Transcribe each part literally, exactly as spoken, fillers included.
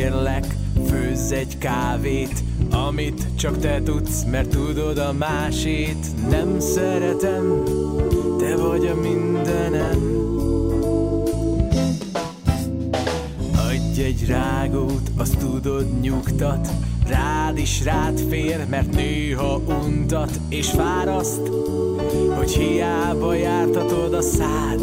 kérlek, főzz egy kávét, amit csak te tudsz, mert tudod a másét. Nem szeretem, te vagy a mindenem. Adj egy rágót, azt tudod nyugtat, rád is rád fér, mert néha untat és fáraszt, hogy hiába jártatod a szád.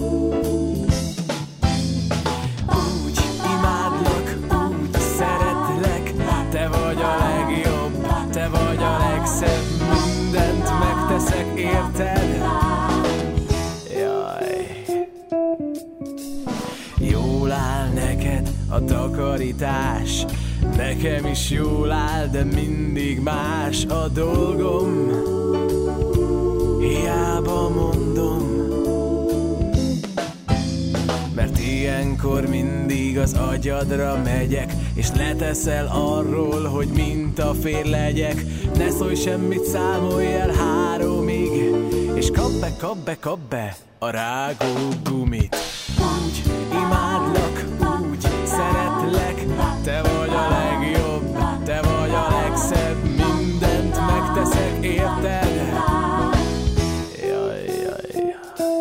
Úgy imádlak, úgy szeretlek, te vagy a legjobb, te vagy a legszebb, mindent megteszek érted. Jaj. Jól áll neked a takarítás, nekem is jól áll, de mindig más a dolgom. Hiába mondom, mert ilyenkor mindig az agyadra megyek, és leteszel arról, hogy mintafér legyek. Ne szólj semmit, számolj el háromig, és kap be, kap be, kap be a rágógumit. Úgy imádlak, úgy szeretlek, te vagy a legjobb, te vagy a legszebb, mindent megteszek érted. Jaj, jaj.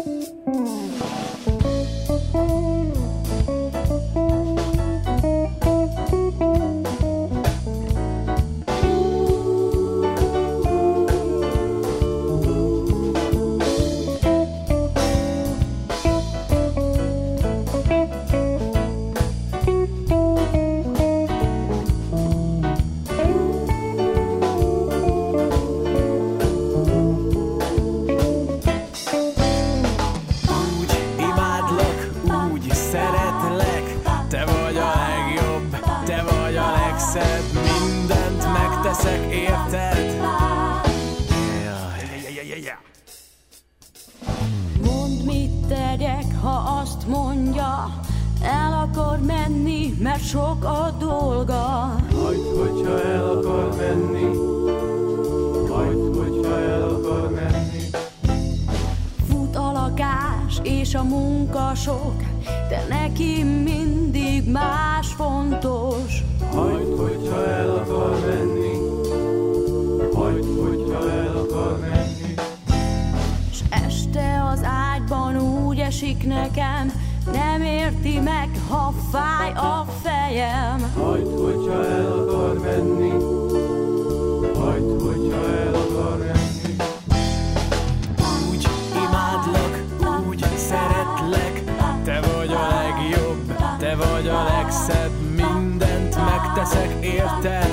Mondd, mit tegyek, ha azt mondja, el akar menni, mert sok a dolga. Hagyd, hogyha el akar menni, hagyd, hogyha el akar menni. Fut a lakás és a munka sok, de neki mindig más fontos. Hagyd, hogyha el akar menni, hagyd, hogyha el akar menni. S este az ágyban úgy esik nekem, nem érti meg, ha fáj a fejem. Hagyd, hogyha el akar menni, hagyd, hogyha el akar menni. Úgy imádlak, úgy szeretlek, te vagy a legjobb, te vagy a legszebb, mindent megteszek érted.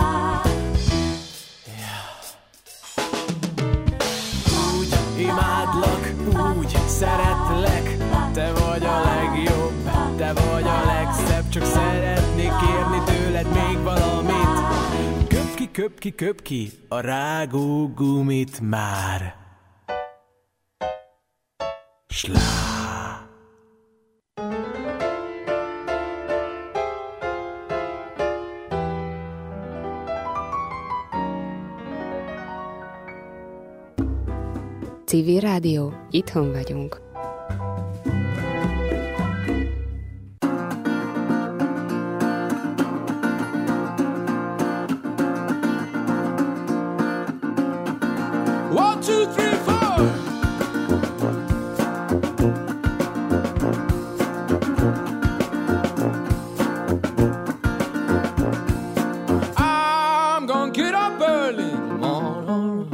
Úgy imádlak, úgy szeretlek, te vagy a legjobb, te vagy a legszebb, csak szeretnék kérni tőled még valamit. Köp ki, köp ki, köp ki a rágógumit már. Slá. Civil Rádió, itthon vagyunk. One, two, three, four. I'm gonna get up early tomorrow.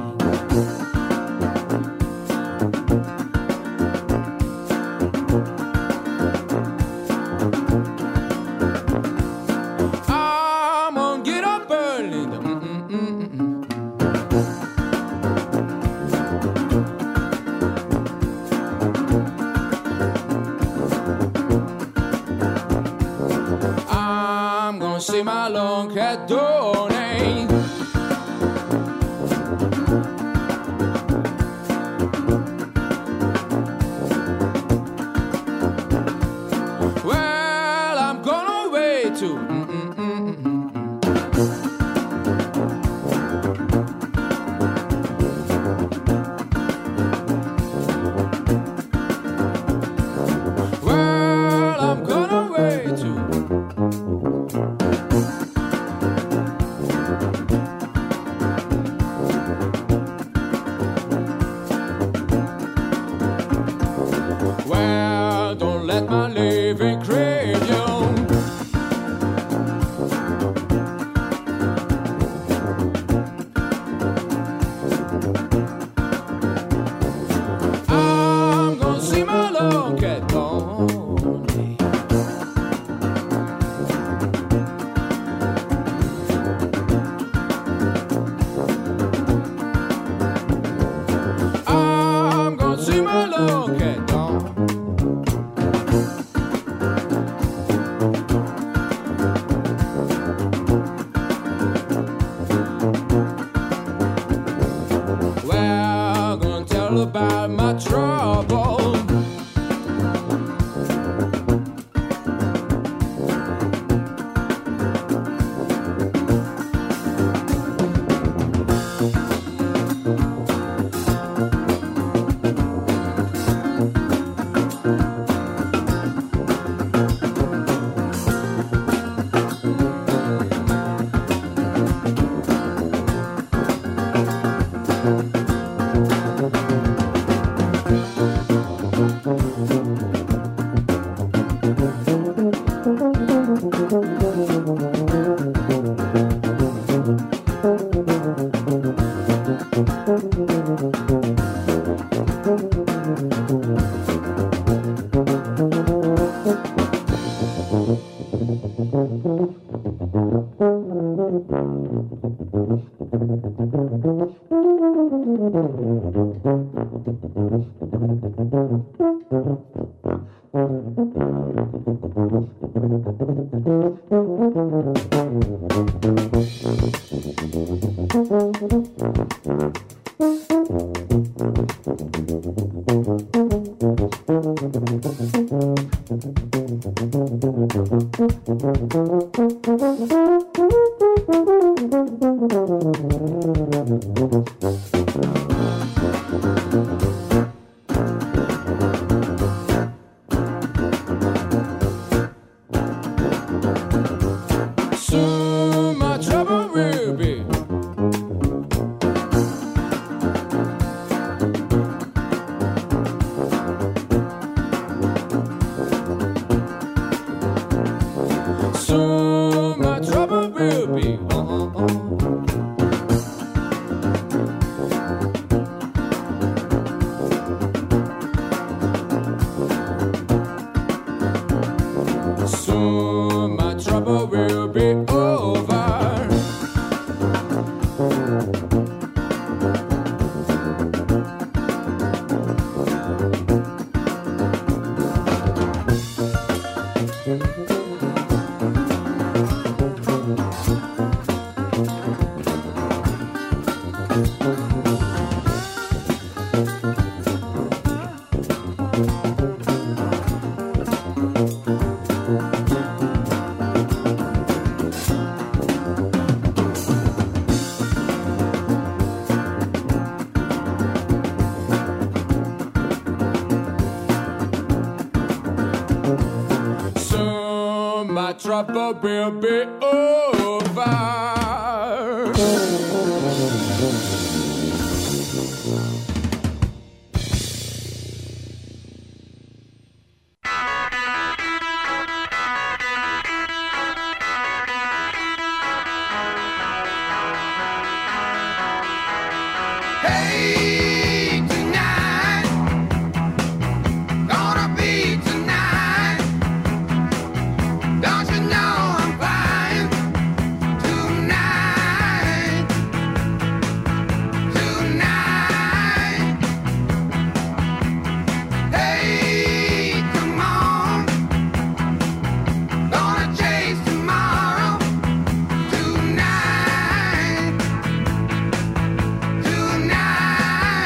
I'm gonna get up early. Mm-mm-mm-mm. let my living crave you. I'm gonna see my long cat gone. I'm gonna see my long cat gone. Well, I'm gonna tell about my trouble. Soon my trouble will be. Soon my trouble will be. Uh-huh. Soon my trouble will be over. Soon my trouble will be over. Hey, tonight, gonna be tonight. Don't you know I'm flying tonight, tonight. Hey, come on, gonna chase tomorrow tonight, tonight.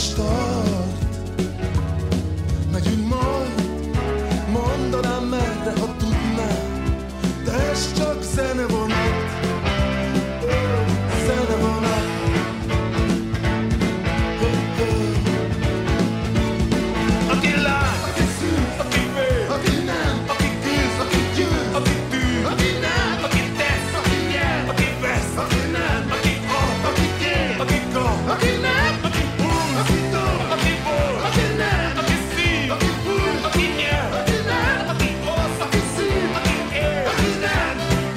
is tart. Megyünk majd, mondanám merre, ha tudnám, de ez csak zenevonat, zenevonat. Aki lány, aki szűz, aki vér, aki nem, aki küzd, aki győz, aki tűz, aki nem, aki tesz, aki nyer, aki vesz, aki nem, aki ad, aki kér, aki kap, aki nem, aki húz, aki dob, aki vol, aki nem, aki szív, aki fúj, aki nyer, aki nem, aki osz, aki szív, aki ér, aki nem.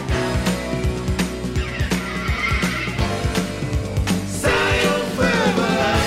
Szálljon fel velem!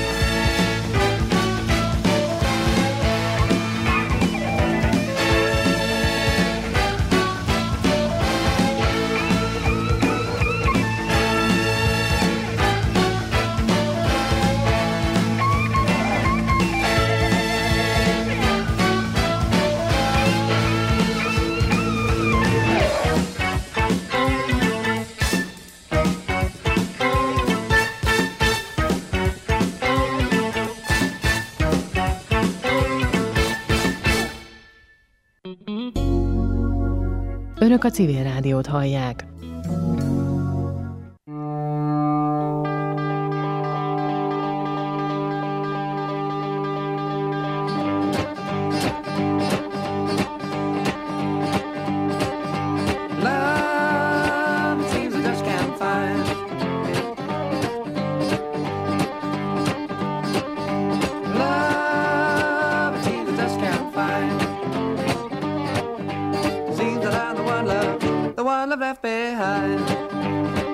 Önök a Civil Rádiót hallják. Love, it seems I just can't find. Love, it seems I just can't find. Seems that I'm the one love, the one love left behind.